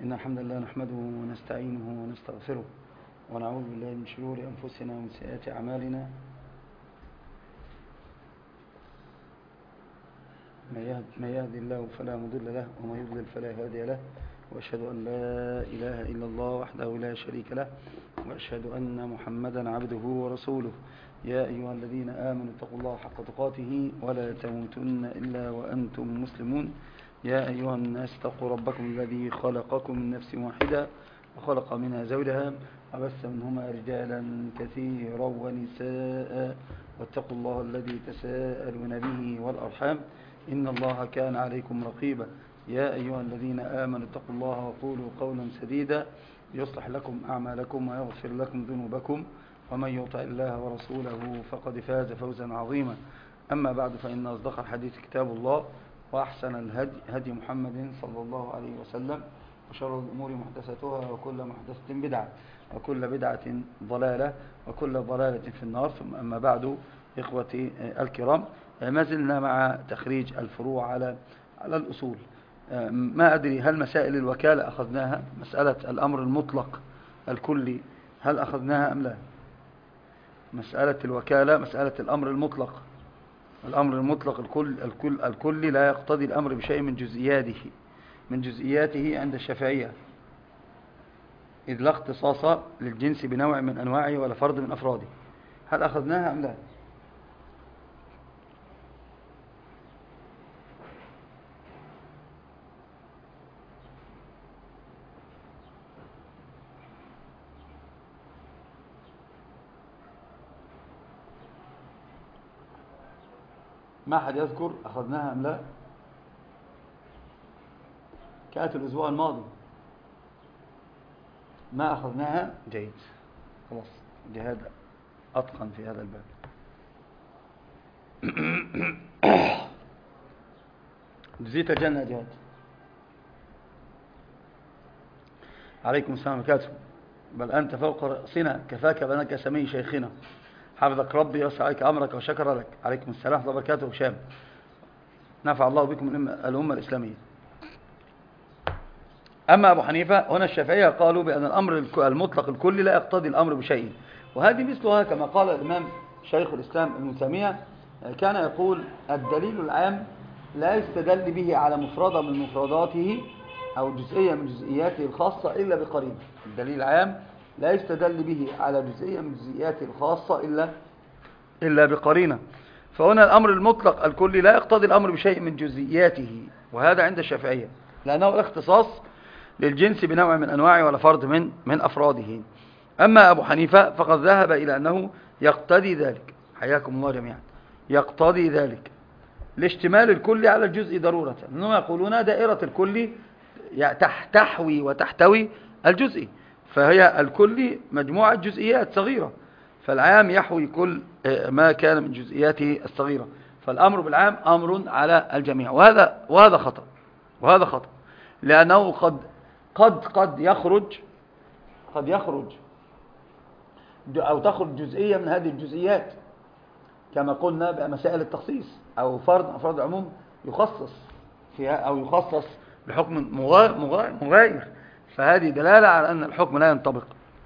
إن الحمد لله نحمده ونستعينه ونستغفره ونعوذ بالله من شرور أنفسنا ومن سيئات أعمالنا. من يهد الله فلا مضل له ومن يضلل فلا هادي له، وأشهد أن لا إله إلا الله وحده لا شريك له، وأشهد أن محمدا عبده ورسوله. يا أيها الذين آمنوا اتقوا الله حق تقاته ولا تموتن إلا وأنتم مسلمون. يا أيها الناس اتقوا ربكم الذي خلقكم من نفس واحدة وخلق منها زوجها وبث منهما رجالا كثيرا ونساء، واتقوا الله الذي تساءلون به والأرحام إن الله كان عليكم رقيبا. يا أيها الذين آمنوا اتقوا الله وقولوا قولا سديدا يصلح لكم أعمالكم ويغفر لكم ذنوبكم، ومن يطع الله ورسوله فقد فاز فوزا عظيما. أما بعد، فإن أصدق الحديث كتاب الله، وأحسن الهدي هدي محمد صلى الله عليه وسلم، وشر الأمور محدثاتها وكل محدثة بدعة وكل بدعة ضلالة وكل ضلالة في النار. ثم أما بعد، إخوتي الكرام، ما زلنا مع تخريج الفروع على الأصول. ما أدري هل مسائل الوكالة أخذناها؟ مسألة الأمر المطلق الكلي هل أخذناها أم لا؟ مسألة الوكالة، مسألة الأمر المطلق، الأمر المطلق الكلي لا يقتضي الأمر بشيء من جزئياته عند الشافعية، إذ لا اختصاص للجنس بنوع من أنواعه ولا فرد من أفراده. هل أخذناها أم لا؟ ما أحد يذكر أخذناها أم لا؟ كانت الأسبوع الماضي ما أخذناها. جيد، خلاص، جهاد أتقن في هذا الباب. جزيت الجنة جهاد. عليكم السلام وبركاته. بل أنت فوق رأسنا، كفاك بنك سمي شيخنا، حفظك ربي وسع عليك أمرك وشكر لك. عليكم السلام ورحمة الله وبركاته. هشام، نفع الله بكم الأمة الإسلامية. أما أبو حنيفة هنا الشافعية قالوا بأن الأمر المطلق الكلي لا يقتضي الأمر بشيء، وهذه مثلها كما قال الإمام شيخ الإسلام ابن تيمية، كان يقول: الدليل العام لا يستدل به على مفردة من مفرداته أو جزئية من جزئياته الخاصة إلا بقرينة. الدليل العام لا يستدل به على جزئية من جزئياته الخاصة إلا بقرينة. فهنا الأمر المطلق الكلي لا يقتضي الأمر بشيء من جزئياته، وهذا عند الشافعية لأنه الاختصاص للجنس بنوع من أنواعه ولا فرد من أفراده. أما أبو حنيفة فقد ذهب إلى أنه يقتضي ذلك، حياكم الله جميعا، يقتضي ذلك لاشتمال الكل على الجزء ضرورة. إنهم يقولون دائرة الكل تحوي وتحتوي الجزء، فهي الكل مجموعة جزئيات صغيرة، فالعام يحوي كل ما كان من جزئياته الصغيرة، فالأمر بالعام أمر على الجميع. وهذا خطأ، لأنه قد يخرج أو تخرج جزئية من هذه الجزئيات، كما قلنا بمسائل التخصيص، أو فرد من أفراد العموم يخصص فيها أو يخصص بحكم مغاير، فهذه دلالة على أن الحكم لا ينطبق.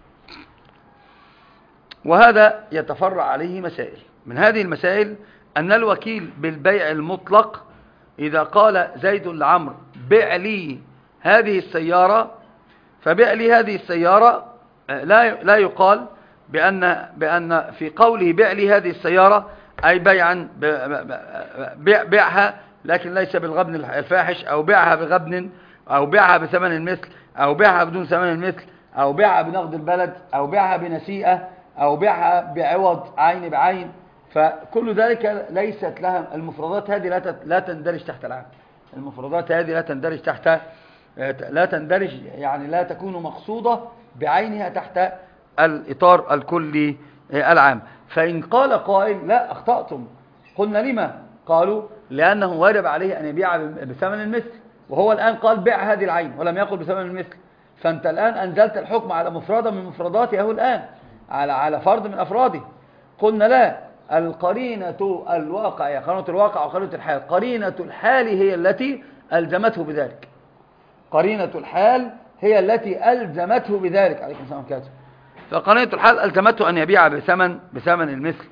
وهذا يتفرع عليه مسائل. من هذه المسائل أن الوكيل بالبيع المطلق إذا قال زيد لعمرو: بيع لي هذه السيارة، فبيع لي هذه السيارة لا يقال بأن في قوله بيع لي هذه السيارة أي بيعا بيعها لكن ليس بالغبن الفاحش، أو بيعها بغبن، أو بيعها بثمن المثل، أو بيعها بدون ثمن المثل، أو بيعها بنقد البلد، أو بيعها بنسيئة، أو بيعها بعوض عين بعين. فكل ذلك ليست لها المفردات هذه لا تندرج تحت العام. المفردات هذه لا تندرج يعني لا تكون مقصودة بعينها تحت الإطار الكلي العام. فإن قال قائل: لا، أخطأتم، قلنا لما؟ قالوا: لأنه واجب عليه أن يبيع بثمن المثل، وهو الآن قال بيع هذه العين ولم يقل بثمن المثل، فأنت الآن أنزلت الحكم على مفردة من مفرداته الآن، على فرد من أفراده. قلنا: لا، القرينة الواقع، قرينة الواقع وقرينة الحال، قرينة الحال هي التي ألزمته بذلك. قرينة الحال هي التي ألزمته بذلك عليكم السلام عليكم. فقرينة الحال ألزمته أن يبيع بثمن المثل.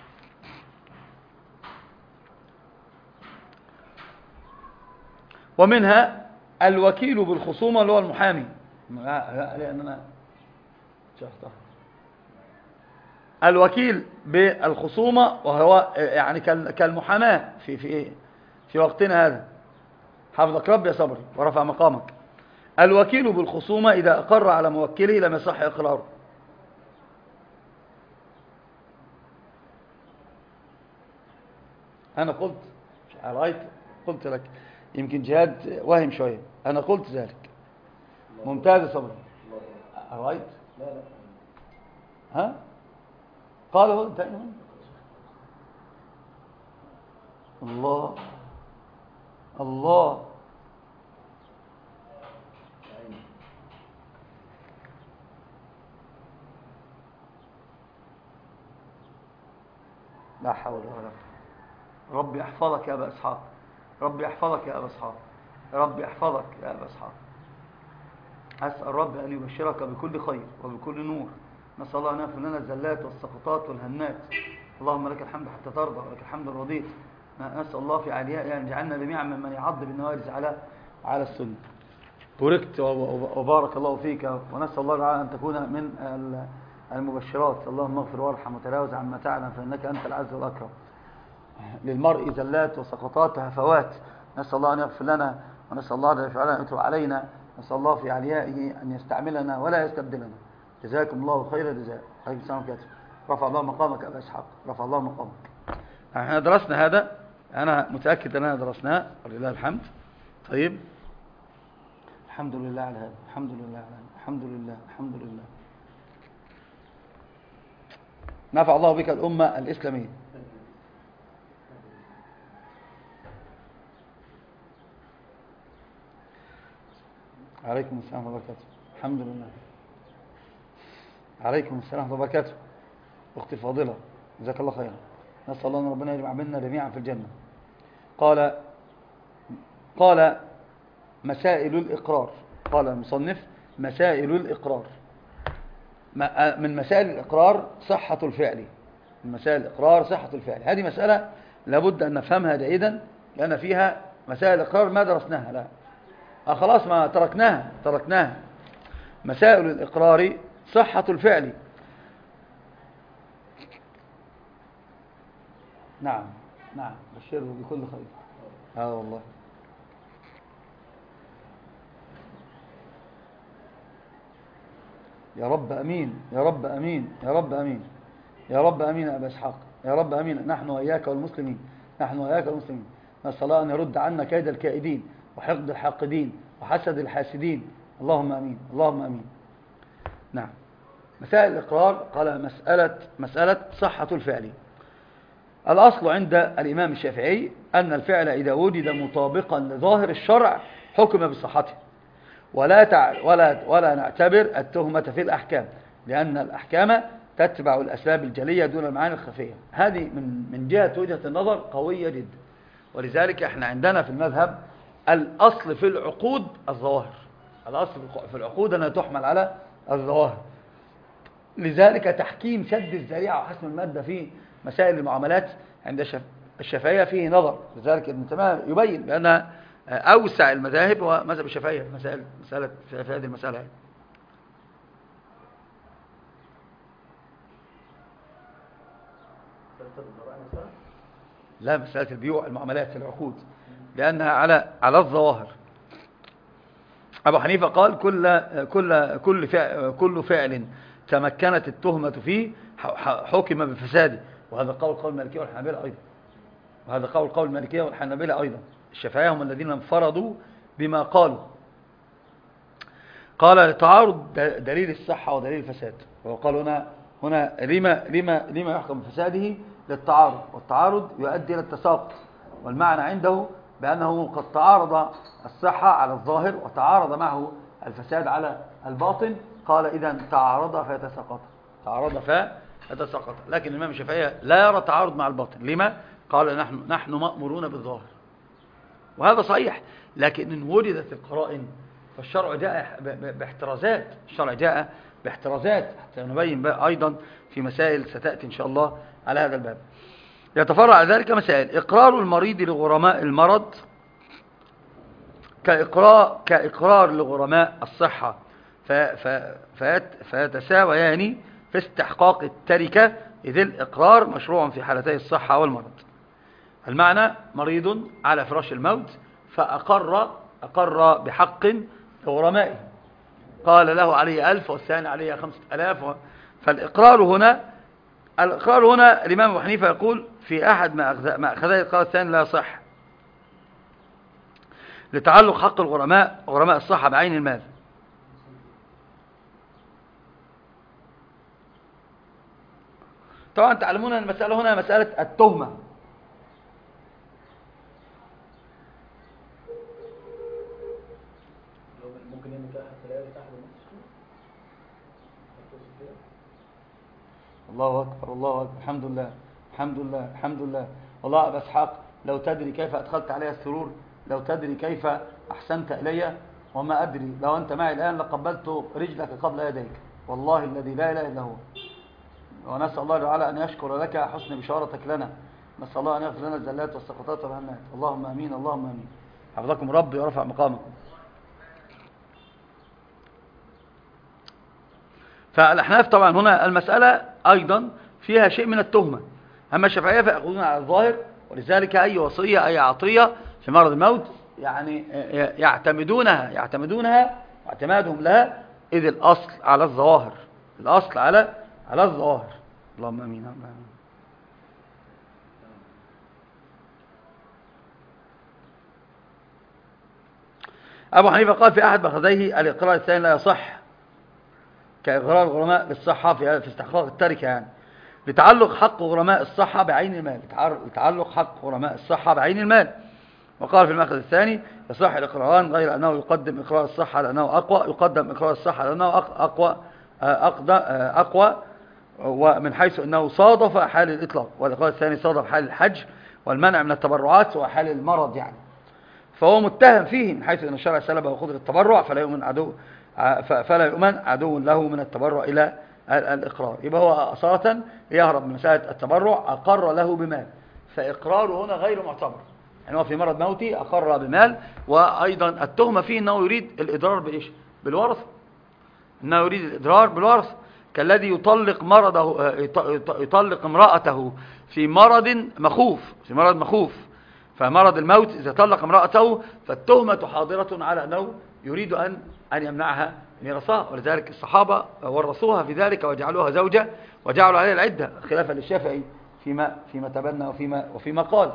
ومنها الوكيل بالخصومة اللي هو المحامي، لأننا الوكيل بالخصومة وهو يعني كالمحاماة في وقتنا هذا. حفظك ربي يا صبري ورفع مقامك. الوكيل بالخصومة إذا أقر على موكله لم يصح إقراره. أنا قلت لك يمكن جهاد واهم شوية، أنا قلت ذلك. ممتاز يا صبري. رأيت؟ لا ها؟ قال هو انتهى. الله الله لا حول ولا قوة. ربي يحفظك يا أبا إسحاق، ربي يحفظك يا أبا إسحاق، ربي يحفظك يا أبا إسحاق. أسأل ربي أن يبشرك بكل خير وبكل نور. نسأل الله أن يغفر لنا الزلات والسقطات والهنات. اللهم لك الحمد حتى ترضى ولك الحمد رضيت. نسأل الله في علياء أن يجعلنا جميعا ممن يعض بالنوارز على السنة. بوركت وبارك الله فيك، ونسأل الله تعالى أن تكون من المبشرات. اللهم اغفر وارحم وتجاوز عما تعلم فإنك أنت العز والأكرم. للمرء زلات وسقطات وهفوات، نسأل الله أن يغفر لنا، ونسأل الله أن يتوب علينا، نسأل الله في عليائه أن يستعملنا ولا يستبدلنا. جزاكم الله خير الجزاء. عليكم السلام عليكم. رفع الله مقامك أبا إسحاق، رفع الله مقامك. احنا درسنا هذا، أنا متأكد أننا درسناه ولله الحمد. طيب الحمد لله على هذا، الحمد لله على هذا، الحمد لله، الحمد لله. نفع الله بك الأمة الإسلامية. عليكم السلام ورحمة الله وبركاته. الحمد لله. عليكم السلام ورحمة الله وبركاته. أختي الفاضلة جزاك الله خيرا. نسأل الله أن ربنا يجمع بيننا جميعا في الجنة. قال مسائل الإقرار. قال المصنف مسائل الإقرار. من مسائل الإقرار صحة الفعل. من مسائل الإقرار صحة الفعل. هذه مسألة لابد أن نفهمها جيدا، لأن فيها مسائل الإقرار ما درسناها. لا خلاص ما تركناها. مسائل الإقرار صحة الفعل. نعم بشره بكل خير. والله يا رب أمين، يا رب أمين، يا رب أمين، يا رب أمين يا أبا إسحاق، يا رب أمين. نحن وإياك والمسلمين، نحن وإياك والمسلمين. نسأل الله أن يرد عنا كيد الكائدين وحقد الحاقدين وحسد الحاسدين. اللهم أمين، اللهم أمين. نعم. مسائل الإقرار قال مسألة صحة الفعل. الأصل عند الإمام الشافعي أن الفعل إذا وجد مطابقا لظاهر الشرع حكم بصحته، ولا نعتبر التهمة في الأحكام، لأن الأحكام تتبع الأسباب الجلية دون المعاني الخفية. هذه من جهة وجهة النظر قوية جدا. ولذلك احنا عندنا في المذهب الأصل في العقود الظواهر. الأصل في العقود أنها تحمل على الظواهر. لذلك تحكيم سد الذريعة وحسم المادة في مسائل المعاملات عند الشافعية فيه نظر. لذلك ابن تيمية يبين بأن أوسع المذاهب هو مذهب الشافعية في هذه المسألة. لا، مسألة البيوع المعاملات العقود لأنها على الظواهر. أبو حنيفة قال كل فعل تمكنت التهمة فيه حكم بفساده، وهذا قول المالكية والحنابلة أيضا. وهذا قول المالكية والحنابلة أيضا. الشافعية هم الذين انفردوا بما قالوا. قال لتعارض دليل الصحة ودليل الفساد. وقال هنا لما يحكم بفساده للتعارض، والتعارض يؤدي إلى التساقط. والمعنى عنده بأنه قد تعارض الصحة على الظاهر وتعارض معه الفساد على الباطن. قال إذن تعارض فيتساقط. لكن الإمام الشافعي لا يرى تعارض مع الباطن. لما؟ قال نحن مأمورون بالظاهر، وهذا صحيح. لكن إن وجدت القرائن فالشرع جاء باحترازات، الشرع جاء باحترازات حتى نبين بقى أيضا في مسائل ستأتي إن شاء الله على هذا الباب. يتفرع على ذلك مسائل: إقرار المريض لغرماء المرض كإقرار لغرماء الصحة، فيتساويان في استحقاق التركة، إذ الإقرار مشروع في حالتي الصحة والمرض. المعنى: مريض على فراش الموت فأقر بحق لغرمائه، قال له عليه 1000 والثاني عليه 5000. فالإقرار هنا الإمام أبو حنيفة يقول في أحد ما أخذه القول الثاني لا يصح، لتعلق حق غرماء الصحة بعين المال. طبعا تعلمون أن المسألة هنا مسألة التهمة. الله أكبر الله أكبر، الحمد لله الحمد لله الحمد لله. والله أبا إسحاق لو تدري كيف أدخلت علي السرور، لو تدري كيف أحسنت إلي، وما أدري لو أنت معي الآن لقبلت رجلك قبل يديك، والله الذي لا إله إلا هو. ونسأل الله تعالى أن يشكر لك حسن بشارتك لنا، نسأل الله أن يغفر لنا الزلات والسقطات والهمات. اللهم أمين اللهم أمين. حفظكم ربي ورفع مقامكم. فالأحناف طبعا هنا المسألة أيضا فيها شيء من التهمة، أما الشافعية فيأخذون على الظاهر، ولذلك أي وصية أي عطية في مرض الموت يعني يعتمدونها واعتمادهم لها، إذ الأصل على الظواهر، الأصل على الظواهر. اللهم أمين. أبو حنيفة قال في أحد مأخذيه الإقرار الثاني لا يصح، كإقرار الغرماء بالصحة في استحقاق التركة، يعني لتعلق حق غرماء الصحة بعين المال، لتعلق حق غرماء الصحة بعين المال. وقال في المأخذ الثاني يصح الإقراران، غير أنه يقدم إقرار الصحة لأنه أقوى، يقدم إقرار الصحة لأنه أقوى، ومن حيث أنه صادف حال الإطلاق، والإقرار الثاني صادف حال الحج والمنع من التبرعات وحال المرض، يعني فهو متهم فيه من حيث أن الشرع سلبه قدرة التبرع، فلا يؤمن عدو له من التبرع إلى الإقرار. يبقى هو أصالة يهرب من مسألة التبرع، أقر له بمال، فإقراره هنا غير معتبر، يعني هو في مرض موتي أقر بمال. وأيضا التهمة فيه أنه يريد الإضرار بإيش؟ بالورثة، أنه يريد الإضرار بالورثة، كالذي يطلق امرأته في مرض مخوف، فمرض الموت إذا طلق امرأته فالتهمة حاضرة على أنه يريد أن يمنعها ميراثها، ولذلك الصحابة ورثوها في ذلك وجعلوها زوجة وجعلوا عليها العدة، خلافا للشافعي فيما تبنى وفيما قال.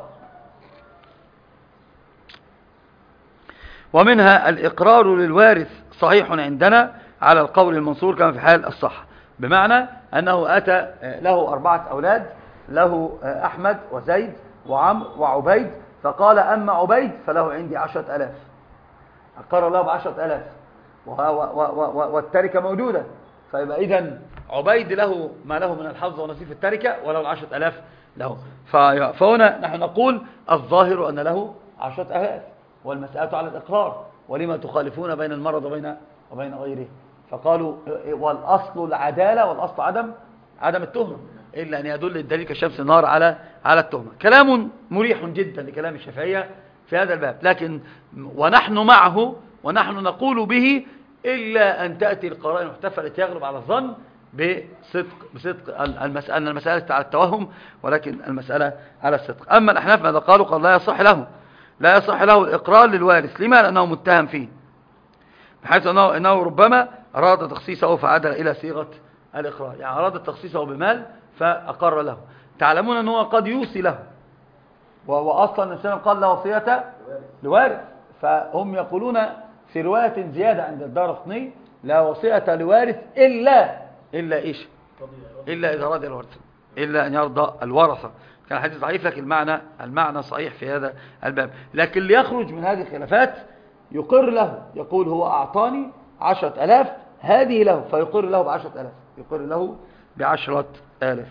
ومنها الإقرار للوارث صحيح عندنا على القول المنصور كما في حال الصحة، بمعنى أنه أتى له 4 أولاد، له أحمد وزيد وعمر وعبيد، فقال أما عبيد فله عندي 10,000، أقر له ب10,000 والتركة موجودة، فيبقى إذن عبيد له ما له من الحظ ونصيب التركة وله 10,000 له. فهنا نحن نقول الظاهر أن له 10,000، والمسألة على الإقرار، ولما تخالفون بين المرض وبين غيره؟ فقالوا والأصل العدالة والأصل عدم التهمة، إلا أن يدل الدليل كالشمس النار على التهمة. كلام مريح جدا لكلام الشافعية في هذا الباب، لكن ونحن معه ونحن نقول به، إلا أن تأتي القرائن المحتفة التي يغلب على الظن بصدق المسألة على التوهم، ولكن المسألة على الصدق. أما الأحناف ماذا قالوا؟ قال لا يصح له الإقرار للوارث. لما؟ لأنه متهم فيه، بحيث أنه ربما أراد تخصيصه فعدل إلى صيغة الإقرار، يعني أراد تخصيصه بمال فأقر له. تعلمون أنه قد يوصي له، وأصلا الإنسان قال لا وصية لوارث، فهم يقولون في رواية زيادة عند الدارقطني لا وصية لوارث إلا إيش؟ إلا إذا رضي الورثة، إلا أن يرضى الورثة. كان الحديث ضعيف، لكن المعنى صحيح في هذا الباب. لكن ليخرج من هذه الخلافات يقر له، يقول هو أعطاني 10,000 هذه له، فيقر له ب10,000، يقر له ب10,000.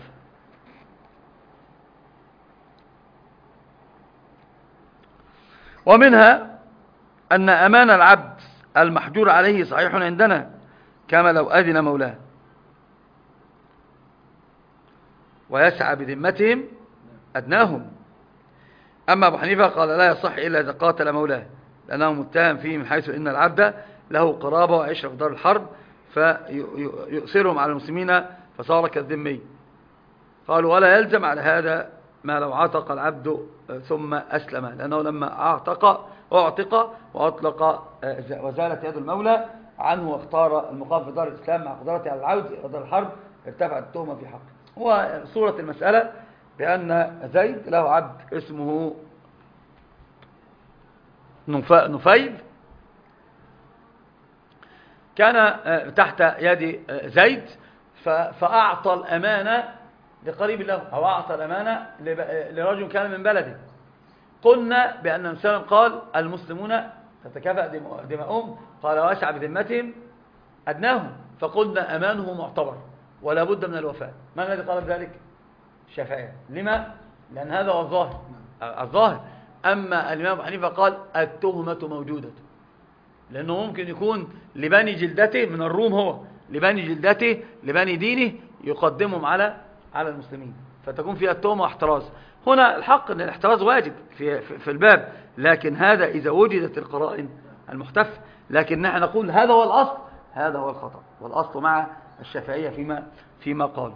ومنها أن أمان العبد المحجور عليه صحيح عندنا كما لو أذن مولاه ويسعى بذمتهم أدناهم. أما أبو حنيفة قال لا يصح إلا إذا قاتل مولاه لأنه متهم فيه من حيث إن العبد له قرابة وعشرة في دار الحرب فيؤثرهم على المسلمين فصار كالذمي. قالوا ولا يلزم على هذا ما لو عتق العبد ثم أسلم، لأنه لما أعتق وأطلق وزالت يد المولى عنه واختار المقام في دار الإسلام مع قدرته على العود إلى دار الحرب ارتفعت التهمة في حقه. وصورة المسألة بأن زيد له عبد اسمه نفيل كان تحت يد زيد فأعطى الأمانة لقريب له أو أعطى الأمانة لرجل كان من بلده. قلنا بأن النبي قال المسلمون تتكافأ دماؤهم، قال واسعى بذمتهم أدناهم، فقلنا أمانه معتبر ولا بد من الوفاء. من الذي قال ذلك؟ الشافعية. لما؟ لأن هذا هو الظاهر. أما الإمام أبو حنيفة قال التهمة موجودة، لأنه ممكن يكون لبني جلدته من الروم، هو لبني جلدته لبني دينه يقدمهم على المسلمين، فتكون فيها التهمة واحتراز. هنا الحق أن الاحتراز واجب في الباب، لكن هذا إذا وجدت القرائن المحتف. لكن نحن نقول هذا هو الأصل، هذا هو الخطأ، والأصل مع الشافعية فيما قالوا.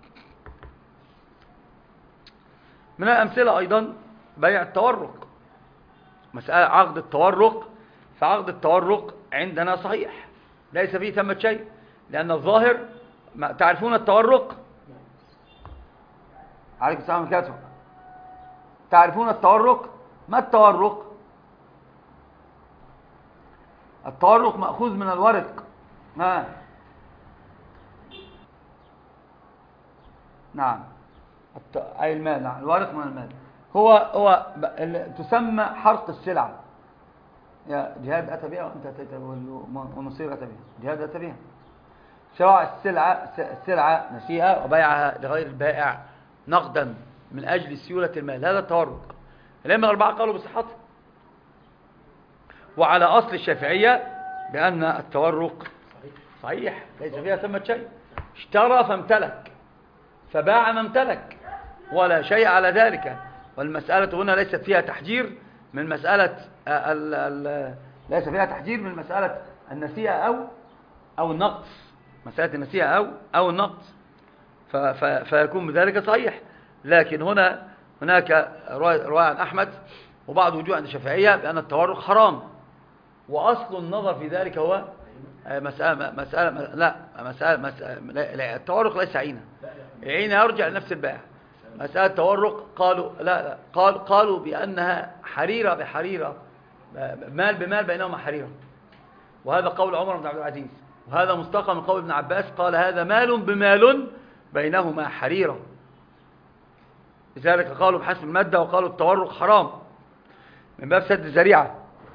من الأمثلة أيضا بيع التورق، مسألة عقد التورق. فعقد التورق عندنا صحيح ليس فيه ثمة شيء، لأن الظاهر تعرفون التورق؟ عليكم السلام عليكم. تعرفون التورق؟ ما التورق؟ التورق مأخوذ من الورق. نعم أي المال. نعم الورق من المال. هو تسمى حرق السلعة. يا جهاد أتى بها وأنت أتيت ونصير أتى بها. جهاد أتى بها شراء السلعة نسيئة وبيعها لغير البائع نقدا من أجل سيولة المال، هذا التورق. الأئمة الأربعة قالوا بصحته، وعلى أصل الشافعية بأن التورق صحيح ليس فيها ثمة شيء. اشترى فامتلك فباع ما امتلك ولا شيء على ذلك. والمسألة هنا ليست فيها تحجير من مسألة ليس فيها تحجير من مسألة النسيئة أو النقص، مسألة النسيئة أو النقص، فيكون بذلك صحيح. لكن هناك رواية عن أحمد وبعض وجوه عند الشافعية بأن التورق حرام، وأصل النظر في ذلك هو مسألة التورق ليس عينة يرجع لنفس البائع. مسألة التورق قالوا بأنها حريرة بحريرة، مال بمال بينهما حريرة، وهذا قول عمر بن عبد العزيز، وهذا مستقى من قول ابن عباس قال هذا مال بمال بينهما حريرة. لذلك قالوا بحسب المادة وقالوا التورق حرام من باب سد الذريعة.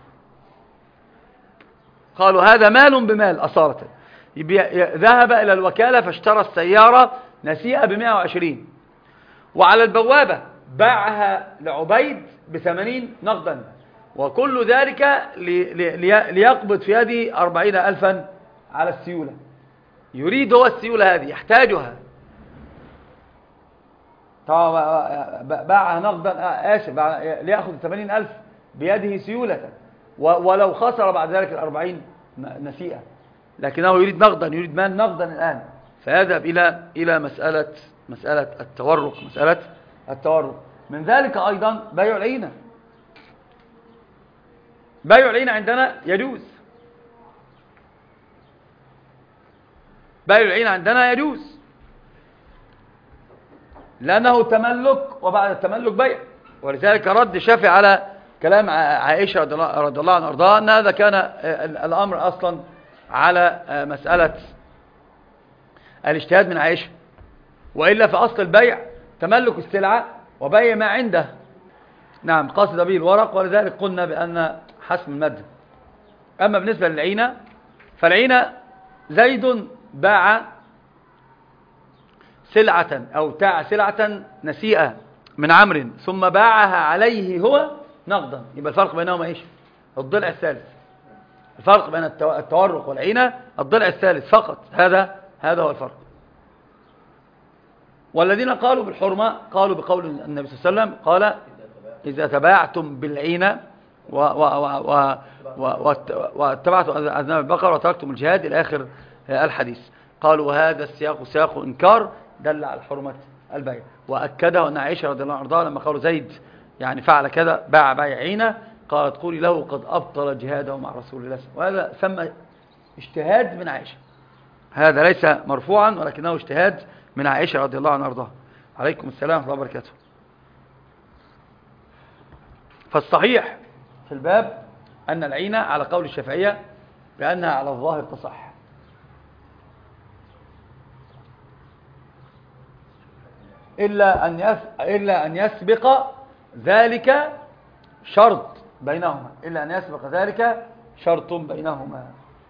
قالوا هذا مال بمال أصالة. ذهب إلى الوكالة فاشترى السيارة نسيئة ب120، وعلى البوابة باعها لعبيد ب80 نقدا، وكل ذلك ليقبض في يده 40,000 على السيولة. يريد هو السيولة هذه يحتاجها، باعها نقدا ليأخذ 80,000 بيده سيولة، ولو خسر بعد ذلك 40 نسيئة، لكنه يريد نقدا، يريد مال نقدا الآن، فيذهب إلى مسألة التورق. من ذلك أيضا بيع العينة. بيع العينة عندنا يجوز، بيع العينة عندنا يجوز لأنه تملك، وبعد التملك بيع. ولذلك رد الشافعي على كلام عائشة رضي الله عنها وارضاها أن هذا كان الأمر أصلا على مسألة الاجتهاد من عائشة، وإلا فأصل البيع تملك السلعة وبيع ما عنده. نعم قصد به الورق، ولذلك قلنا بأن حسم المادة. أما بالنسبة للعينة فالعينة زيد باع سلعة أو ابتاع سلعة نسيئة من عمرو ثم باعها عليه هو نقدا، يبقى الفرق بينهما ايش؟ الضلع الثالث. الفرق بين التورق والعينة الضلع الثالث فقط، هذا هو الفرق. والذين قالوا بالحرمة قالوا بقول النبي صلى الله عليه وسلم قال إذا تبايعتم بالعينة واتبعتم أذناب البقر وتركتم الجهاد إلى آخر الحديث. قالوا وهذا السياق سياق إنكار دل على حرمة البيع، وأكده أن عائشة رضي الله عنها لما قالوا زيد يعني فعل كذا باع بيع عينة قالت قولي له قد أبطل جهاده مع رسول الله، وهذا ثم اجتهاد من عائشة، هذا ليس مرفوعا ولكنه اجتهاد من عائشة رضي الله عنها وارضاها. عليكم السلام ورحمة الله وبركاته. فالصحيح في الباب أن العينة على قول الشافعية بأنها على الظاهر تصح، إلا أن يسبق ذلك شرط بينهما، إلا أن يسبق ذلك شرط بينهما.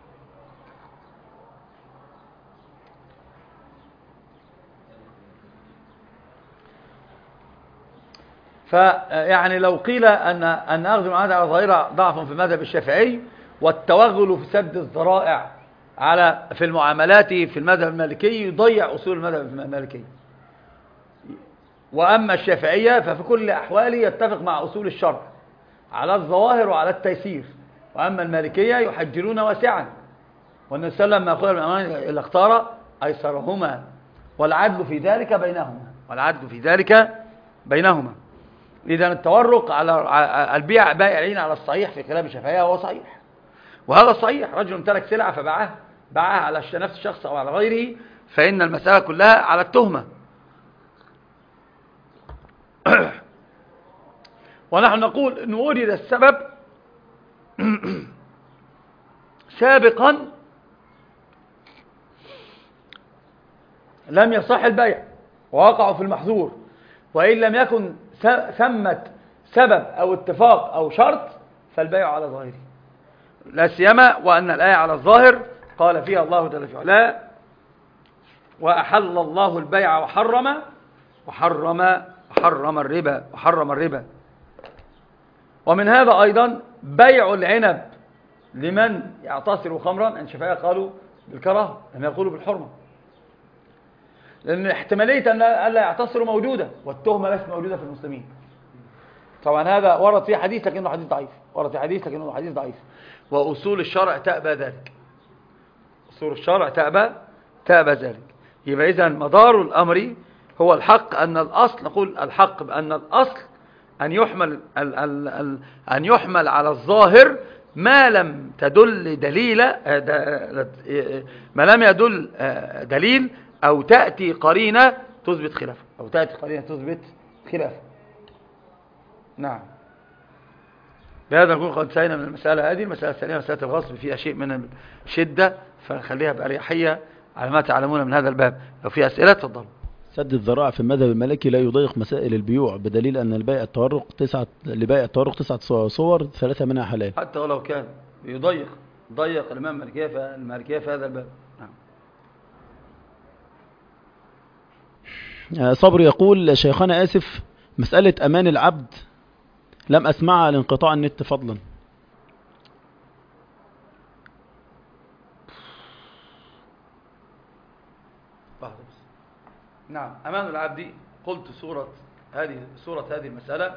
فيعني لو قيل أن أخذ المعاهدة على ظاهرة ضعف في المذهب الشافعي، والتوغل في سد الذرائع في المعاملات في المذهب المالكي يضيع أصول المذهب المالكي. وأما الشافعية ففي كل أحواله يتفق مع أصول الشرع على الظواهر وعلى التيسير، وأما المالكية يحجرون واسعا، والنبي صلى الله عليه وسلم ما يقول من أمان إلا اختار أيسرهما، والعدل في ذلك بينهما. إذا التورق على البيع بائع العين على الصحيح في كلام الشافعية هو صحيح، وهذا صحيح. رجل امتلك سلعة فباعها على نفس الشخص أو على غيره، فإن المسألة كلها على التهمة. ونحن نقول أن وجد السبب سابقا لم يصح البيع ووقعوا في المحظور، وإن لم يكن ثمة سبب أو اتفاق أو شرط فالبيع على ظاهره، لا سيما وأن الآية على الظاهر قال فيها الله جل في علاه وأحل الله البيع وحرم الربا. ومن هذا أيضا بيع العنب لمن يعتصر خمرا، أن الشافعية قالوا بالكراهة لم يقولوا بالحرمة، لأن احتمالية أن ألا يعتصروا موجودة والتهمة ليست موجودة في المسلمين. طبعا هذا ورد في حديث لكنه حديث ضعيف، وأصول الشرع تأبى ذلك، أصول الشرع تأبى ذلك. يبقى إذن مدار الأمر هو الحق، أن الأصل نقول الحق بأن الأصل أن يحمل على الظاهر ما لم يدل دليل أو تأتي قرينة تثبت خلافه. نعم. بهذا نكون قد انتهينا من المسألة هذه. المسألة الثانية مسألة الغصب فيها شيء من الشدة، فنخليها بأريحية على ما تعلمون من هذا الباب. لو في أسئلة تفضلوا. سد الذراع في المذهب المالكي لا يضيق مسائل البيوع، بدليل أن لبائع التورق 9 صور 3 منها حلال. حتى ولو كان ضيق الإمام المالكية في هذا الباب. نعم. صبر يقول شيخنا آسف، مسألة أمان العبد لم أسمعها لانقطاع النت فضلا. نعم. أمان العبد قلت صورة هذه المسألة،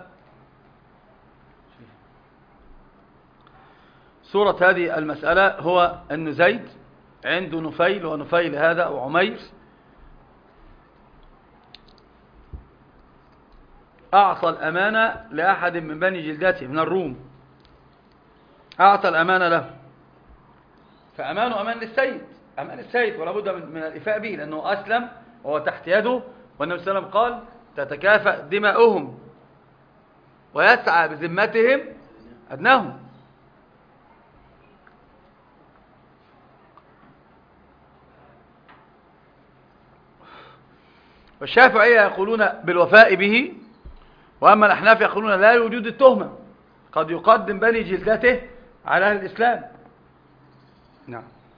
صورة هذه المسألة هو أن زيد عنده نفيل، ونفيل هذا أو عمير أعطى الأمانة لأحد من بني جلدته من الروم، أعطى الأمانة له، فأمانه أمان السيد ولا بد من الإفاء به، لأنه أسلم وهو تحت يده، والنبي صلى الله عليه وسلم قال تتكافأ دماؤهم ويسعى بذمتهم أدناهم. والشافعية يقولون بالوفاء به، وأما الأحناف يقولون لا لوجود التهمة، قد يقدم بني جلدته على أهل الإسلام. نعم.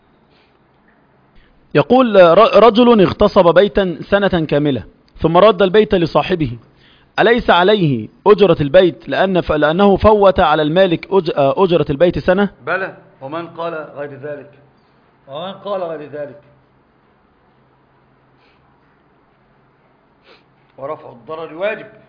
يقول رجل اغتصب بيتا سنة كاملة ثم رد البيت لصاحبه، أليس عليه أجرة البيت لأنه فوت على المالك أجرة البيت سنة؟ بلى. ومن قال غير ذلك؟ ومن قال غير ذلك؟ ورفع الضرر واجب.